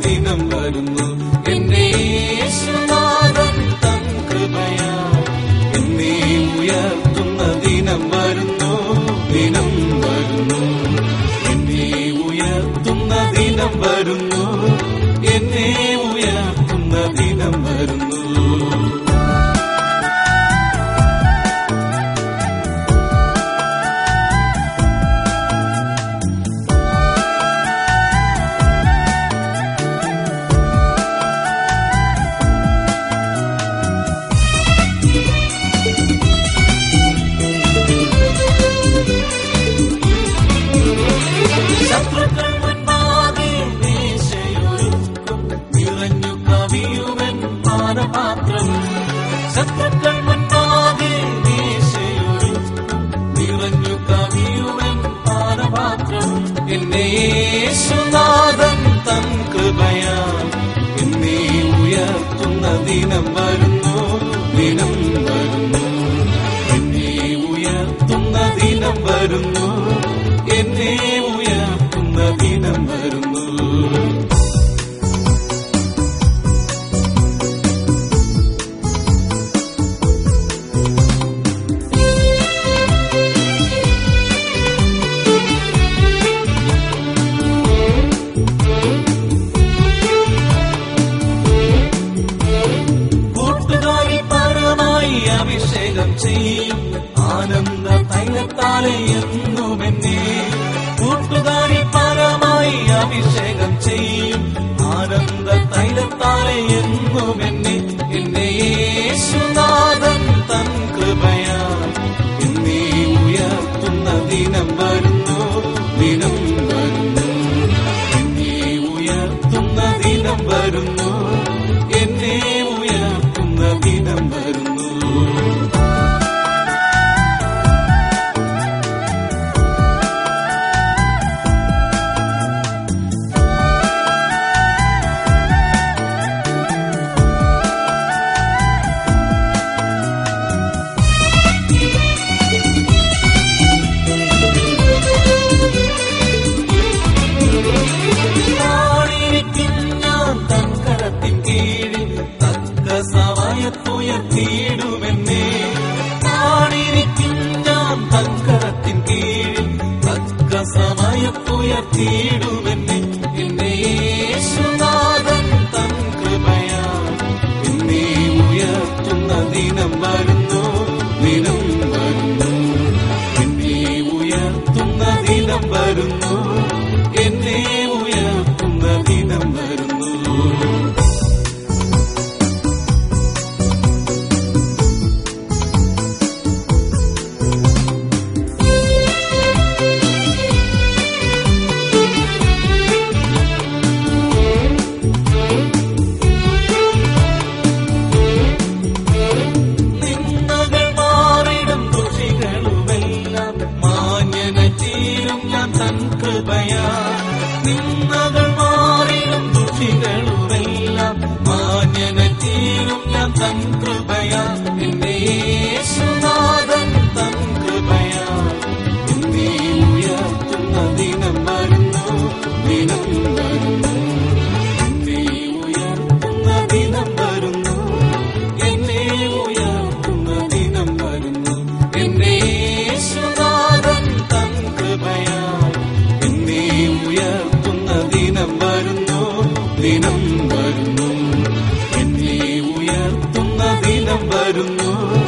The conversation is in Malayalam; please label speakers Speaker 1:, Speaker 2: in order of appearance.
Speaker 1: ദിനം വരുന്നു. എന്നെ യേശുനാഥൻ തൻ കൃപയാൽ എന്നെ ഉയർത്തുന്ന ദിനം വരുന്നു. ദിനം വരുന്നു, എന്നെ ഉയർത്തുന്ന ദിനം വരുന്നു. എന്നെ ഉയർത്തുന്ന ദിനം വരുന്നു. ശത്രുക്കൾ മുൻപാകെ മേശയൊരുക്കും, നിറഞ്ഞു കവിയുമെൻ പാനപാത്രം. ശത്രുക്കൾ മുൻപാകെ മേശയൊരുക്കും, നിറഞ്ഞു കവിയുമെൻ പാനപാത്രം. എന്നെ യേശുനാഥൻ തൻ കൃപയാൽ എന്നെ ഉയർത്തുന്ന ദിനം വരുന്നു. ദിനം വരുന്നു, എന്നെ ഉയർത്തുന്ന ദിനം വരുന്നു. എന്നെ ഉയർത്തുന്ന ദിനം വരുന്നു. കൂട്ടുകാരി പരമായി അഭിഷേകം ചെയ്യും, ആനന്ദ തൈലത്താലെ എന്നുമെന്നെ. കൂട്ടുകാരി പരമായി അഭിഷേകം ചെയ്യും, ആനന്ദ തൈലത്താലെ എന്നുമെന്നെ. എന്നെ യേശുനാഥൻ തൻ കൃപയാൽ എന്നെ ഉയർത്തുന്ന ദിനം വരുന്നു. ദിനം വരുന്നു, എന്നെ ഉയർത്തുന്ന ദിനം വരുന്നു. എന്നെ ഉയർത്തുന്ന ദിനം വരുന്നു. ുയർത്തിയിടുമെന്നെ കാണിരിക്കും ഞാൻ തക്കരത്തിൻ കീഴിൽ, തക്ക സമയത്തുയർത്തിയിടുമെന്നെ. എന്നെ യേശുനാഥൻ തൻ കൃപയാൽ എന്നെ ഉയർത്തുന്ന ദിനം വരുന്നു. ദിനം വരുന്നു, എന്നെ ഉയർത്തുന്ന ദിനം വരുന്നു. എന്നെ ഉയർത്തുന്ന ദിനം വരുന്നു. നിന്നകൾ മാറിടും ദുഷികളുമെല്ലാം മാന്യനറ്റീരും ഞാൻ തൻ കൃപയാ. എന്നെ യേശുനാഥൻ തൻ കൃപയാ എന്നെ ഉയർത്തുന്ന ദിനം വരുന്നു. ദിനം വരുന്നു, എന്നെ ഉയർത്തുന്ന ദിനം വരുന്നു. എന്നെ ഉയർത്തുന്ന ദിനം വരുന്നു. എന്നെ യേശുനാഥൻ തൻ കൃപയാ എന്നെ ഉയർത്തുന്ന ദിനം വരുന്നു. ദിനം വരുന്നു, എന്നെ ഉയർത്തുന്ന ദിനം വരുന്നു.